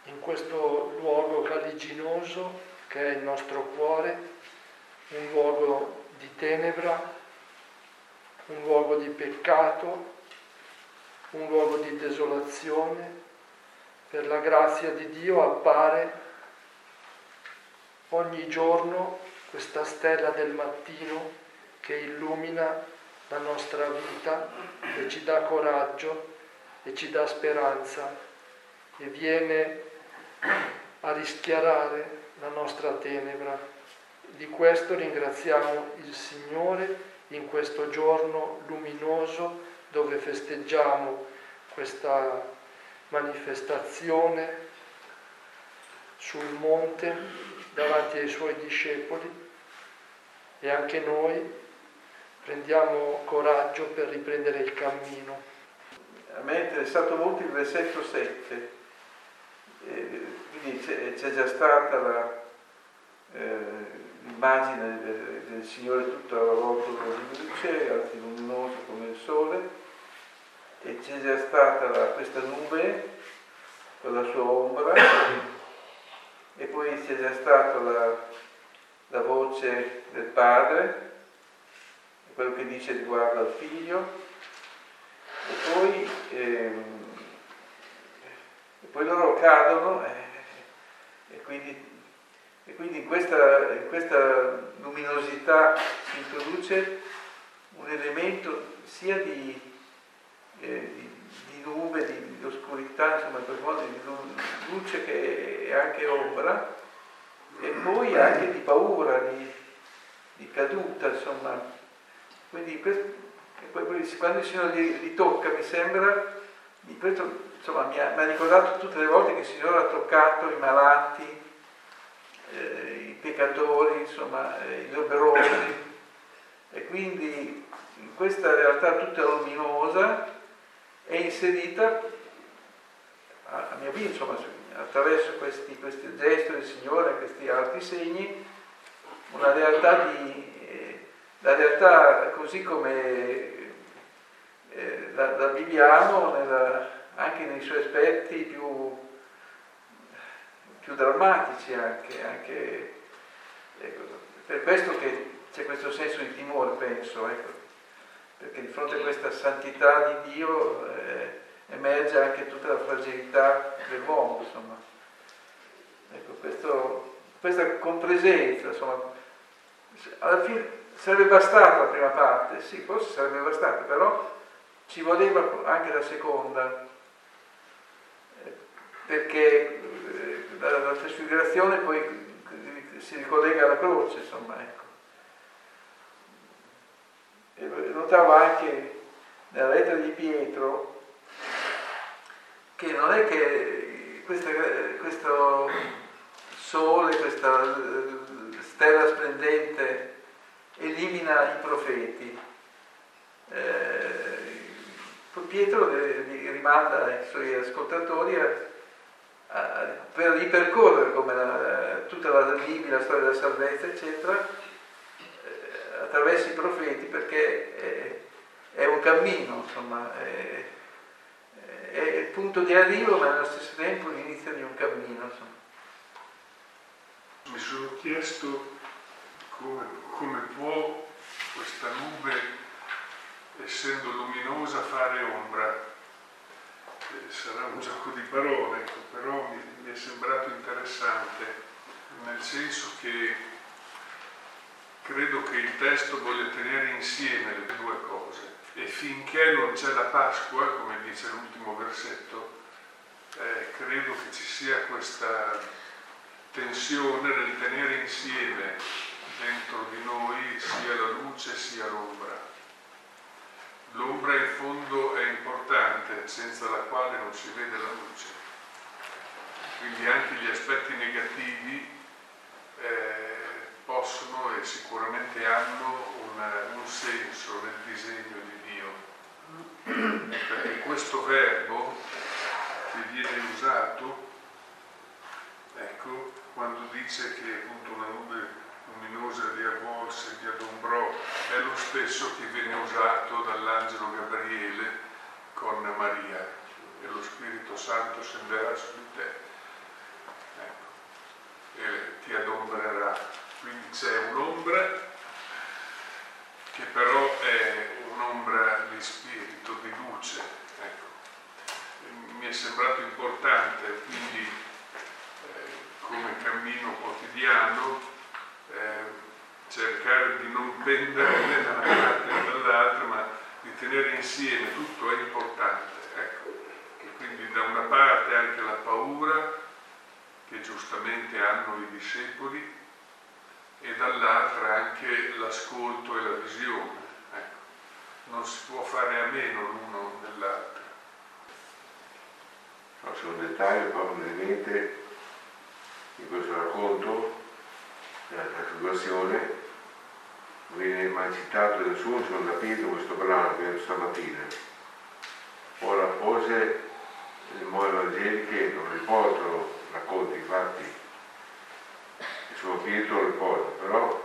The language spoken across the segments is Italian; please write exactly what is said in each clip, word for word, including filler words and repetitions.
in questo luogo caliginoso che è il nostro cuore, un luogo di tenebra, un luogo di peccato, un luogo di desolazione. Per la grazia di Dio appare ogni giorno questa stella del mattino che illumina la nostra vita e ci dà coraggio e ci dà speranza e viene a rischiarare la nostra tenebra. Di questo ringraziamo il Signore in questo giorno luminoso dove festeggiamo questa manifestazione sul monte davanti ai Suoi discepoli, e anche noi prendiamo coraggio per riprendere il cammino. A me è interessato molto il versetto sette, eh, quindi c'è, c'è già stata la, eh, l'immagine del, del Signore tutto avvolto di luce, alti luminoso come il sole, e c'è già stata la, questa nube con la sua ombra, e poi c'è già stata la, la voce del Padre, quello che dice riguardo al Figlio, e poi, ehm, e poi loro cadono, eh, e, quindi, e quindi in questa, in questa luminosità si introduce un elemento sia di, eh, di, di nube, di, di oscurità, insomma in qualche modo di luce che è anche ombra, e poi anche di paura, di, di caduta, insomma. Quindi questo, quando il Signore li, li tocca, mi sembra, di questo, insomma, mi ha, mi ha ricordato tutte le volte che il Signore ha toccato i malati, eh, i peccatori, insomma, eh, gli operosi, e quindi in questa realtà tutta luminosa è inserita, a, a mio avviso, insomma, attraverso questi, questi gesti del Signore, questi altri segni, una realtà di la realtà così come eh, la, la viviamo nella, anche nei suoi aspetti più, più drammatici anche, anche ecco, per questo che c'è questo senso di timore, penso, ecco, perché di fronte a questa santità di Dio eh, emerge anche tutta la fragilità dell'uomo, insomma. Ecco, questo, questa compresenza, insomma, alla fine sarebbe bastata la prima parte, sì, forse sarebbe bastata, però ci voleva anche la seconda, perché la, la trasfigurazione poi si ricollega alla croce, insomma, ecco. E notavo anche nella lettera di Pietro che non è che questa, questo sole, questa stella splendente elimina i profeti. Eh, Pietro rimanda ai suoi ascoltatori a, a, per ripercorrere come la, tutta la Bibbia, la storia della salvezza, eccetera, eh, attraverso i profeti, perché è, è un cammino, insomma, è, è il punto di arrivo, ma allo stesso tempo l'inizio di un cammino, insomma. Mi sono chiesto come, come può questa nube, essendo luminosa, fare ombra. Eh, sarà un gioco di parole, ecco, però mi, mi è sembrato interessante, nel senso che credo che il testo voglia tenere insieme le due cose, e finché non c'è la Pasqua, come dice l'ultimo versetto, eh, credo che ci sia questa tensione nel tenere insieme dentro di noi sia la luce sia l'ombra. L'ombra in fondo è importante, senza la quale non si vede la luce. Quindi anche gli aspetti negativi eh, possono e sicuramente hanno una, un senso nel disegno di Dio. Perché questo verbo che viene usato, ecco, quando dice che appunto una nube luminosa li avvolse, li adombrò, è lo stesso che viene usato dall'angelo Gabriele con Maria, e lo Spirito Santo scenderà su di te. un'ombra, che però è un'ombra di spirito, di luce. Ecco. Mi è sembrato importante, quindi eh, come cammino quotidiano, eh, cercare di non pendere né da una parte né dall'altra, ma di tenere insieme, tutto è importante. Ecco. E quindi da una parte anche la paura, che giustamente hanno i discepoli, e dall'altra anche l'ascolto e la visione. Ecco. Non si può fare a meno l'uno dell'altro. No, c'è un dettaglio proprio nella mente in questo racconto della trasfigurazione. Viene mai citato da nessuno, sono da Pietro questo brano che è stamattina. Ora forse le moe evangeliche non riportano racconti fatti, insomma Pietro lo riporta, però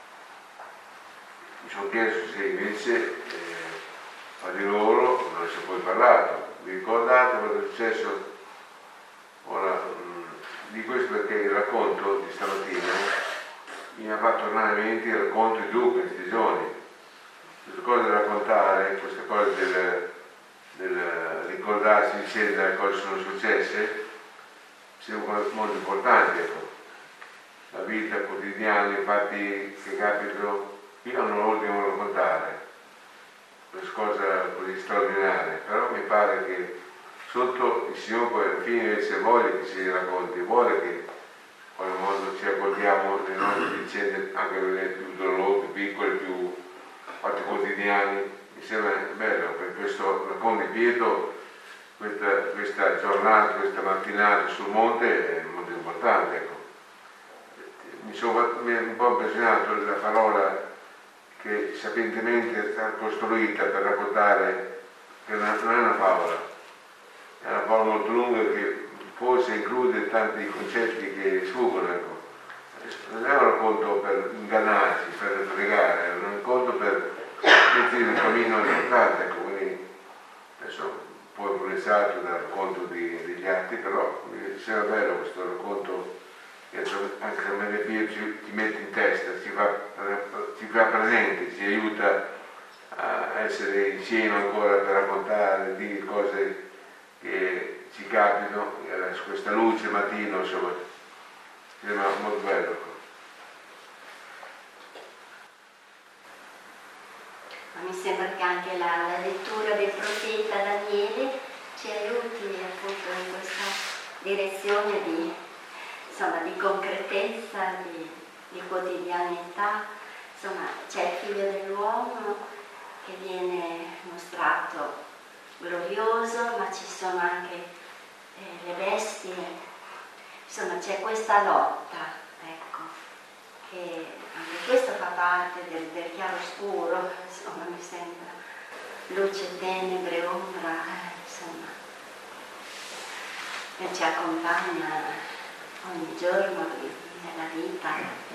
mi sono chiesto se invece eh, fra di loro non si è poi parlato. Vi ricordate cosa è successo? Ora mh, di questo perché il racconto di stamattina mi ha fatto tornare in mente il racconto di Luca in questi giorni. Queste cose da raccontare, queste cose del, del ricordarsi insieme delle cose che sono successe, sono molto importanti. Ecco. La vita quotidiana, i fatti che capitano, io non lo devo raccontare, questa cosa così straordinaria, però mi pare che sotto il Signore poi alla fine invece vuole che si racconti, vuole che in qualche modo ci accordiamo delle nostre vicende, anche quelle più dolorose, più piccole, più fatti quotidiani. Mi sembra bello, per questo racconto di Pietro, questa, questa giornata, questa mattinata sul monte è molto importante. Ecco. Mi, sono, mi è un po' impressionato la parola che sapientemente è stata costruita per raccontare, che non è una favola, è una favola molto lunga che forse include tanti concetti che sfuggono. Ecco. Non è un racconto per ingannarsi, per fregare, è un racconto per mettere in cammino importante. Ecco. Quindi adesso un po' influenzato dal racconto di, degli atti, però mi sembra bello questo racconto. Anche se me ne ci, ci mette in testa, ci fa, ci fa presente, ci aiuta a essere insieme ancora per raccontare, dire cose che ci capitano, su questa luce mattino, insomma, mi sembra molto bello. Ma mi sembra che anche la, la lettura del profeta Daniele ci aiuti appunto in questa direzione di insomma di concretezza, di, di quotidianità. Insomma c'è il figlio dell'uomo che viene mostrato glorioso, ma ci sono anche eh, le bestie, insomma c'è questa lotta, ecco, che anche questo fa parte del, del chiaroscuro, insomma mi sembra, luce, tenebre, ombra, eh, insomma, e ci accompagna ogni giorno nella vita.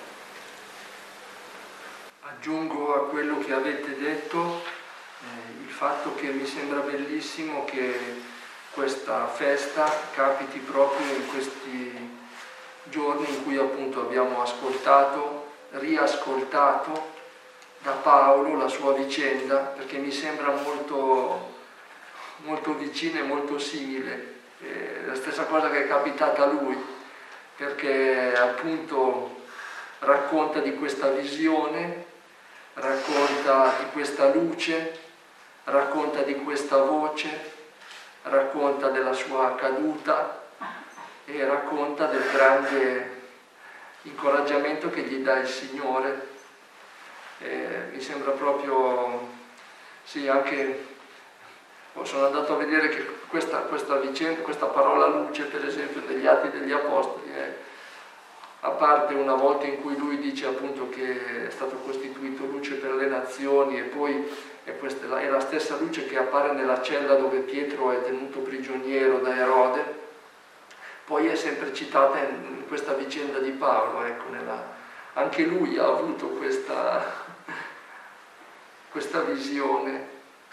Aggiungo a quello che avete detto eh, il fatto che mi sembra bellissimo che questa festa capiti proprio in questi giorni in cui appunto abbiamo ascoltato, riascoltato da Paolo la sua vicenda, perché mi sembra molto, molto vicina e molto simile, eh, la stessa cosa che è capitata a lui, perché appunto racconta di questa visione, racconta di questa luce, racconta di questa voce, racconta della sua caduta e racconta del grande incoraggiamento che gli dà il Signore. E mi sembra proprio, sì, anche sono andato a vedere che questa, questa vicenda, questa parola luce, per esempio, negli Atti degli Apostoli, è, a parte una volta in cui lui dice appunto che è stato costituito luce per le nazioni, e poi è, questa, è la stessa luce che appare nella cella dove Pietro è tenuto prigioniero da Erode, poi è sempre citata in, in questa vicenda di Paolo, ecco, nella, anche lui ha avuto questa, questa visione.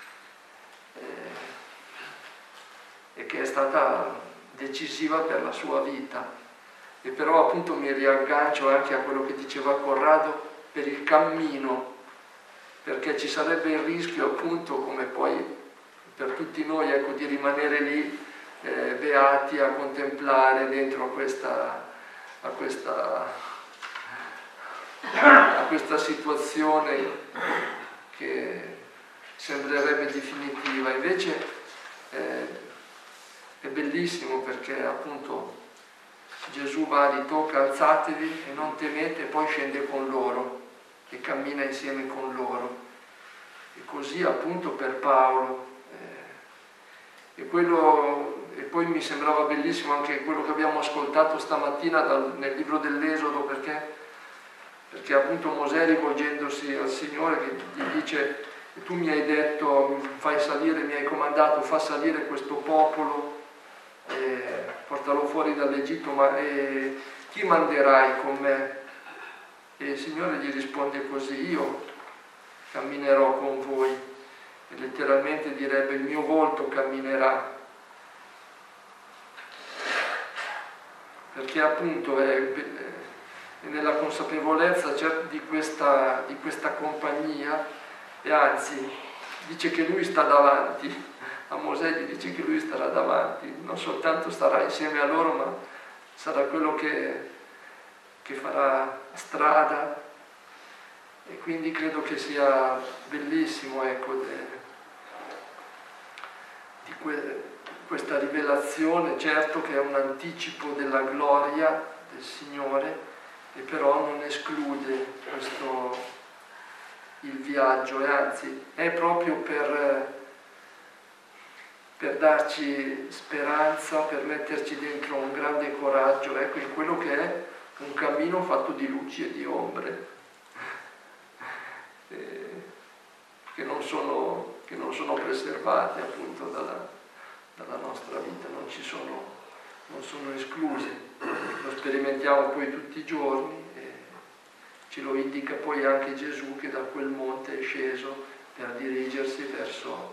E che è stata decisiva per la sua vita. E però appunto mi riaggancio anche a quello che diceva Corrado, per il cammino, perché ci sarebbe il rischio appunto, come poi per tutti noi, ecco, di rimanere lì eh, beati a contemplare dentro questa, a questa, a questa situazione che sembrerebbe definitiva. Invece eh, è bellissimo, perché appunto Gesù va, li tocca, alzatevi e non temete, e poi scende con loro e cammina insieme con loro. E così appunto per Paolo. Eh, e, quello, e poi mi sembrava bellissimo anche quello che abbiamo ascoltato stamattina dal, nel libro dell'Esodo, perché, perché appunto Mosè, rivolgendosi al Signore, che gli dice: tu mi hai detto, fai salire, mi hai comandato, fa salire questo popolo, eh, portalo fuori dall'Egitto, ma eh, chi manderai con me? E il Signore gli risponde così: io camminerò con voi. E letteralmente direbbe: il mio volto camminerà. Perché appunto è, è nella consapevolezza di questa, di questa compagnia, e anzi dice che lui sta davanti. A Mosè gli dice che lui starà davanti, non soltanto starà insieme a loro, ma sarà quello che, che farà strada. E quindi credo che sia bellissimo, ecco, de, di que, questa rivelazione, certo che è un anticipo della gloria del Signore, e però non esclude questo, il viaggio, e anzi è proprio per, per darci speranza, per metterci dentro un grande coraggio, ecco, in quello che è un cammino fatto di luci e di ombre. Che non, sono, che non sono preservate appunto dalla, dalla nostra vita, non ci sono, non sono escluse. Lo sperimentiamo poi tutti i giorni, e ce lo indica poi anche Gesù, che da quel monte è sceso per dirigersi verso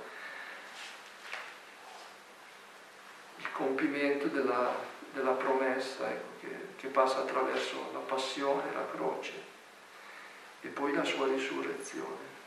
il compimento della, della promessa, ecco, che, che passa attraverso la passione, la croce e poi la sua risurrezione.